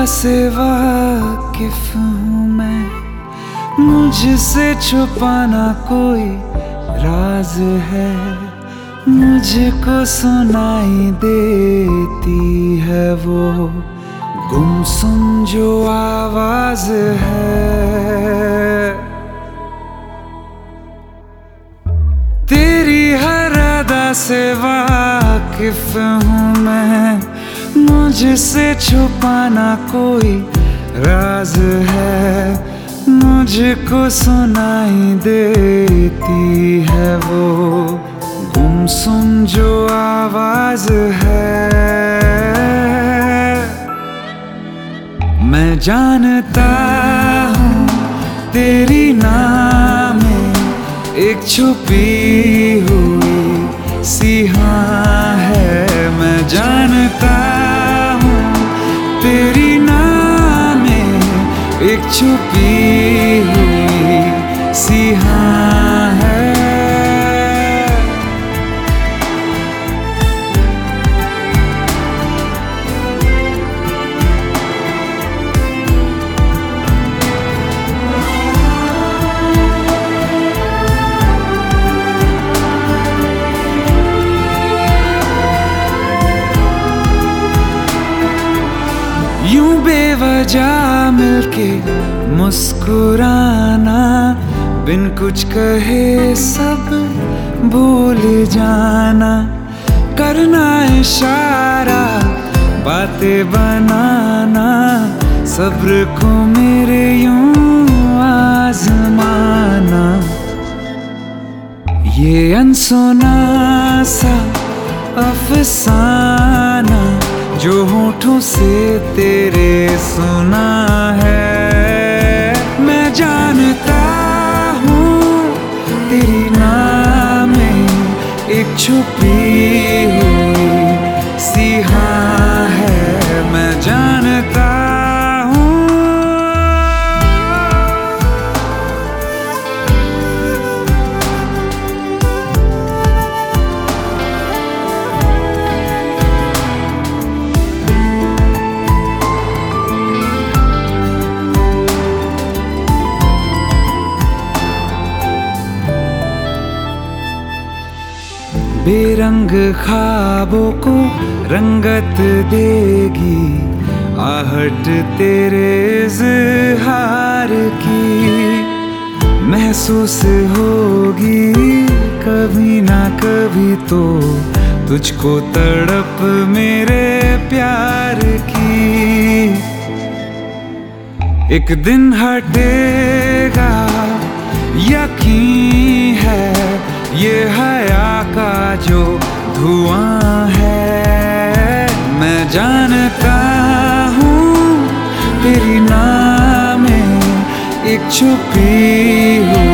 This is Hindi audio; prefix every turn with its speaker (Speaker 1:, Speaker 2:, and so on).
Speaker 1: से वाकिफ हूँ मैं, मुझसे छुपाना कोई राज है, मुझको सुनाई देती है वो गुमसुम जो आवाज है। तेरी हर अदा से वाकिफ हूँ मैं, मुझसे छुपाना कोई राज है, मुझको सुनाई देती है वो गुमसुम जो आवाज है। मैं जानता हूँ तेरी नाम में एक छुपी हुई सिहा है, मैं जानता हूँ तेरी नाम में एक छुपी हुई सिहा है। यूं बेवजह मिलके मुस्कुराना, बिन कुछ कहे सब भूल जाना, करना इशारा बातें बनाना, सब्र को मेरे यूं आजमाना। ये अनसुना सा अफसाना जो होठों से तेरे सुना है, मैं जानता हूँ तेरी नाम में एक छुपी हुई सिहा है, मैं जानता हूँ। बेरंग ख्वाबों को रंगत देगी आहट तेरे इज़हार की, महसूस होगी कभी ना कभी तो तुझको तड़प मेरे प्यार की। एक दिन हटेगा यकीन है, ये हया का जो धुआं है, मैं जानता हूँ तेरी नाम में एक छुपी हुई